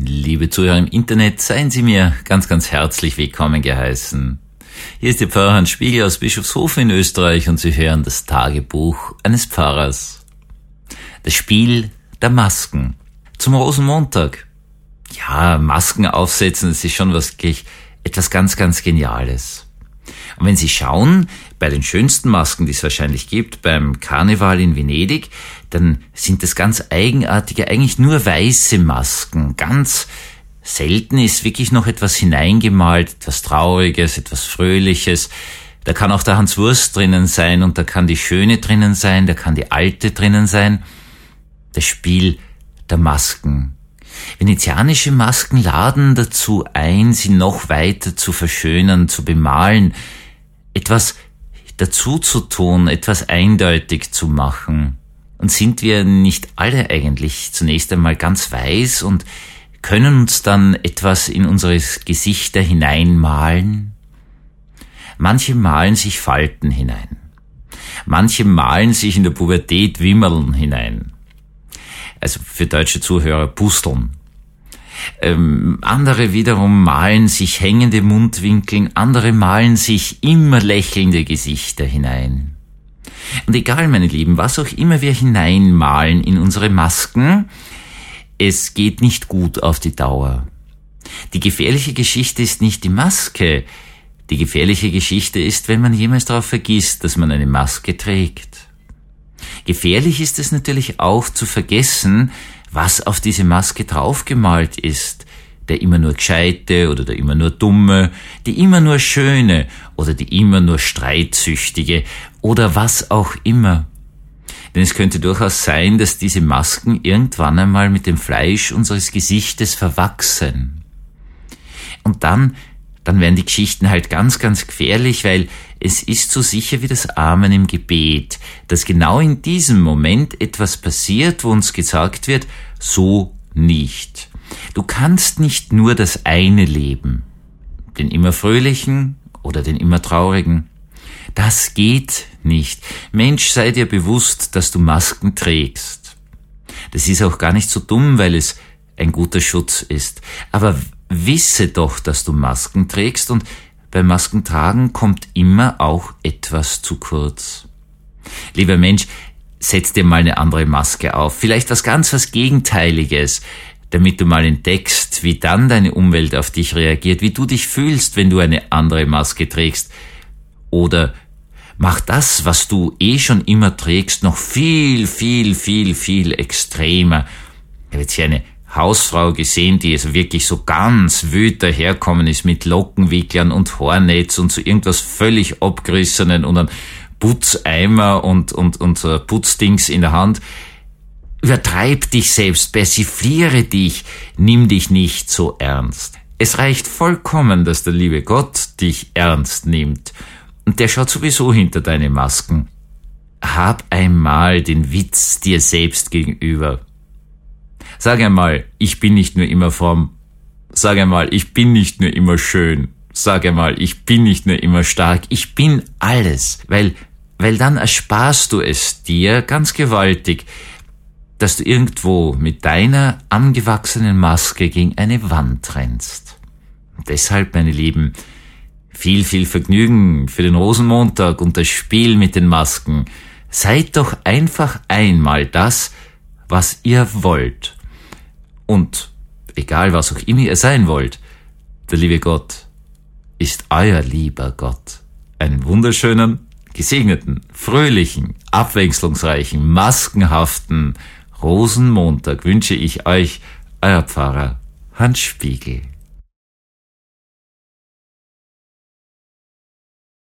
Liebe Zuhörer im Internet, seien Sie mir ganz, ganz herzlich willkommen geheißen. Hier ist Ihr Pfarrer Hans Spiegel aus Bischofshofen in Österreich und Sie hören das Tagebuch eines Pfarrers. Das Spiel der Masken. Zum Rosenmontag. Ja, Masken aufsetzen, das ist schon etwas ganz, ganz Geniales. Und wenn Sie schauen, bei den schönsten Masken, die es wahrscheinlich gibt, beim Karneval in Venedig, dann sind das ganz eigenartige, eigentlich nur weiße Masken. Ganz selten ist wirklich noch etwas hineingemalt, etwas Trauriges, etwas Fröhliches. Da kann auch der Hans Wurst drinnen sein und da kann die Schöne drinnen sein, da kann die Alte drinnen sein. Das Spiel der Masken. Venezianische Masken laden dazu ein, sie noch weiter zu verschönern, zu bemalen, etwas dazu zu tun, etwas eindeutig zu machen. Und sind wir nicht alle eigentlich zunächst einmal ganz weiß und können uns dann etwas in unsere Gesichter hineinmalen? Manche malen sich Falten hinein. Manche malen sich in der Pubertät Wimmerln hinein. Also für deutsche Zuhörer Pusteln. Andere wiederum malen sich hängende Mundwinkeln, andere malen sich immer lächelnde Gesichter hinein. Und egal, meine Lieben, was auch immer wir hineinmalen in unsere Masken, es geht nicht gut auf die Dauer. Die gefährliche Geschichte ist nicht die Maske. Die gefährliche Geschichte ist, wenn man jemals darauf vergisst, dass man eine Maske trägt. Gefährlich ist es natürlich auch zu vergessen, was auf diese Maske draufgemalt ist. Der immer nur Gescheite oder der immer nur Dumme, die immer nur Schöne oder die immer nur Streitsüchtige oder was auch immer. Denn es könnte durchaus sein, dass diese Masken irgendwann einmal mit dem Fleisch unseres Gesichtes verwachsen. Und dann werden die Geschichten halt ganz, ganz gefährlich, weil es ist so sicher wie das Amen im Gebet, dass genau in diesem Moment etwas passiert, wo uns gesagt wird, so nicht. Du kannst nicht nur das eine leben, den immer fröhlichen oder den immer traurigen. Das geht nicht. Mensch, sei dir bewusst, dass du Masken trägst. Das ist auch gar nicht so dumm, weil es ein guter Schutz ist. Aber wisse doch, dass du Masken trägst und beim Maskentragen kommt immer auch etwas zu kurz. Lieber Mensch, setz dir mal eine andere Maske auf. Vielleicht was Gegenteiliges, damit du mal entdeckst, wie dann deine Umwelt auf dich reagiert, wie du dich fühlst, wenn du eine andere Maske trägst. Oder mach das, was du schon immer trägst, noch viel, viel, viel, viel extremer. Ich habe jetzt hier eine Hausfrau gesehen, die also wirklich so ganz wütend daherkommen ist mit Lockenwicklern und Haarnetz und so irgendwas völlig abgerissenen und ein Putzeimer und so Putzdings in der Hand. Übertreib dich selbst, persifliere dich, nimm dich nicht so ernst. Es reicht vollkommen, dass der liebe Gott dich ernst nimmt. Und der schaut sowieso hinter deine Masken. Hab einmal den Witz dir selbst gegenüber. Sag einmal, ich bin nicht nur immer fromm. Sag einmal, ich bin nicht nur immer schön. Sag einmal, ich bin nicht nur immer stark. Ich bin alles. Weil dann ersparst du es dir ganz gewaltig, dass du irgendwo mit deiner angewachsenen Maske gegen eine Wand rennst. Und deshalb, meine Lieben, viel, viel Vergnügen für den Rosenmontag und das Spiel mit den Masken. Seid doch einfach einmal das, was ihr wollt. Und egal, was auch immer ihr sein wollt, der liebe Gott ist euer lieber Gott. Einen wunderschönen, gesegneten, fröhlichen, abwechslungsreichen, maskenhaften Rosenmontag wünsche ich euch, euer Pfarrer Hans Spiegel.